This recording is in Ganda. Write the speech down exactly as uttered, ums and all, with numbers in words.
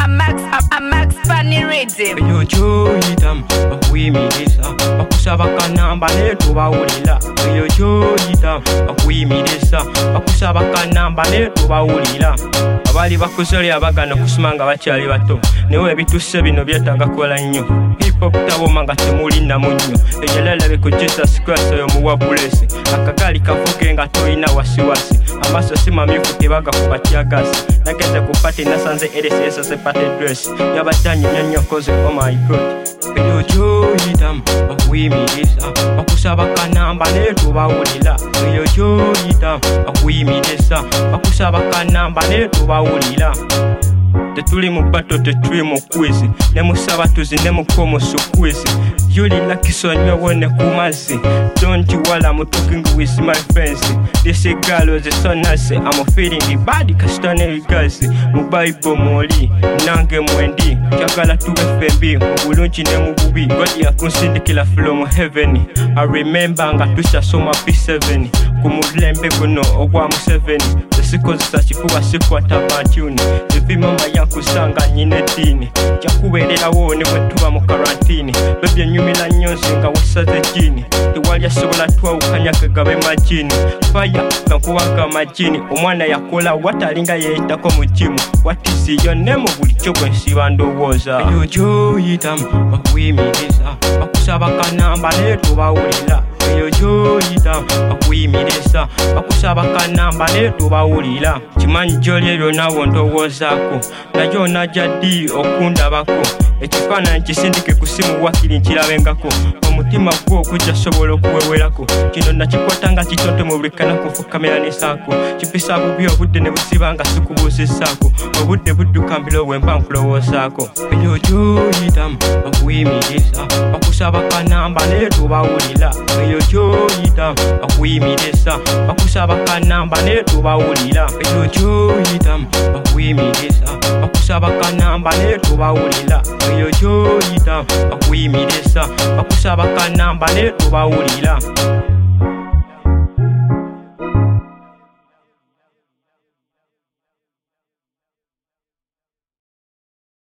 I'm Max, I'm Max Funny Rhythm. Eyo kyoyitamu bakuyimiriza bakusaba kanamba ne tobawulira. Eyo kyoyitamu bakuyimiriza bakusaba kanamba ne tobawulira. Abali bakusolya abagana okusoma nga bakyali bato newe ebituuse bino byetaaga kola nnyo. Hip hop taboma nga temulina munnyo. Ejalalabe ku Jesus Christ oyo muwa bulesi. Akagali kavuge nga toyina wasiwasi. Amaaso si mamyufu tebaga kuba tyagasi. Nageze ku pati nasanze L S S se pati dress. Yabatanyi nnyo koze oh my god. Eyo kyoyitamu bakuyimiriza bakusaba kanamba ne tobawulira. Eyo kyoyitamu bakuyimiriza bakusaba kanamba ne tobawulira. Tetuli mu bato tetuli mu quiz ne musaba tuzi ne mukomo su quiz. Yuli lucky so nyewone ku mazzi. Don't you while I'm talking with my friends. This girl was so nice. I'm feeling bad kastane gazi. Mu Bible moli nange mwendi kyagala tu F B bulungi ne mu bubi. God yakunsindikira from heaven. I remember nga tusasoma P seven ku mulembe guno ogwa mu seven. Sikozesa kifuba sikwata batuni evi mama yankusanga nyine dini kyakubeererawo ne bwe tuba mu karantini bebye nyumira nnyo nsinga wesaze jini tewali asobola twawukanya kagabe majini faya kankuwaga majini omwana yakola watalinga yeetako mu jimu watisiyo ne mu buli kyo bwe nsiba ndowooza. Eyo kyoyitamu bakuyimiriza bakusaba kanamba ne tobawulira. Eyo kyoyitamu bakuyimiriza bakusaba kanamba ne tobawulira. Kimanyi gy'oli ebyonawo ndowoozaako naye onajja ddi okundabako. Ekifaananyi kisindike ku simu wakiri nkirabengako omutima gwo okujja sobola okuwewerako. Kino nakikwata nga kitonto mu buli kanakufu kamera nesaako kipisa bubi obudde ne busiba nga sikubuuzisaako obudde budduka mbiro bwemba nkulowoozaako. Eyo kyoyitamu bakuyimiriza bakusaba kanamba ne tobawulira. Eyo kyoyitamu bakuyimiriza bakusaba kanamba ne tobawulira. Eyo kyoyitamu bakuyimiriza bakusaba kanamba ne tobawulira. Eyo kyoyitamu bakuyimiriza bakusaba kanamba ne tobawulira.